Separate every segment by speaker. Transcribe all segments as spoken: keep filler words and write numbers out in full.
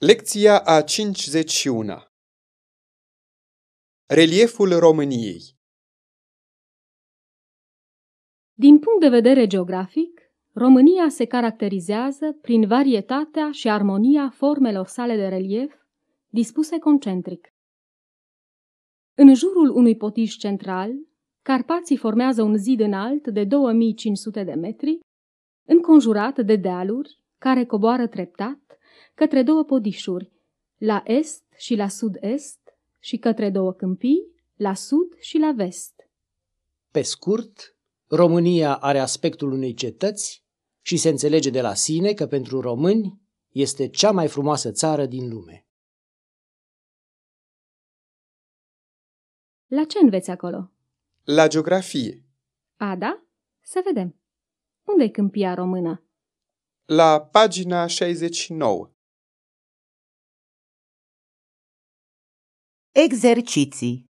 Speaker 1: Lecția a cincizeci și unu. Relieful României.
Speaker 2: Din punct de vedere geografic, România se caracterizează prin varietatea și armonia formelor sale de relief, dispuse concentric. În jurul unui podiș central, Carpații formează un zid înalt de două mii cinci sute de metri, înconjurat de dealuri care coboară treptat către două podișuri, la est și la sud-est, și către două câmpii, la sud și la vest.
Speaker 3: Pe scurt, România are aspectul unei cetăți și se înțelege de la sine că pentru români este cea mai frumoasă țară din lume.
Speaker 2: La ce înveți acolo?
Speaker 1: La geografie.
Speaker 2: A, da? Să vedem. Unde-i câmpia română?
Speaker 1: La pagina șaizeci și nouă.
Speaker 4: Exerciții.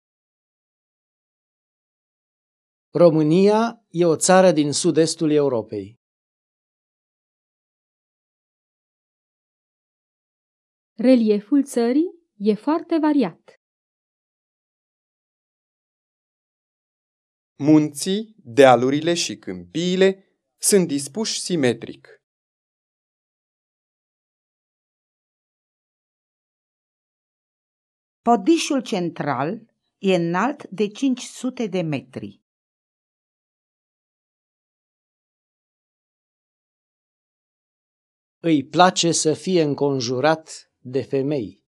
Speaker 3: România e o țară din sud-estul Europei.
Speaker 2: Relieful țării e foarte variat.
Speaker 1: Munții, dealurile și câmpiile sunt dispuși simetric.
Speaker 4: Podișul central e înalt de cinci sute de metri.
Speaker 3: Îi place să fie înconjurat de femei.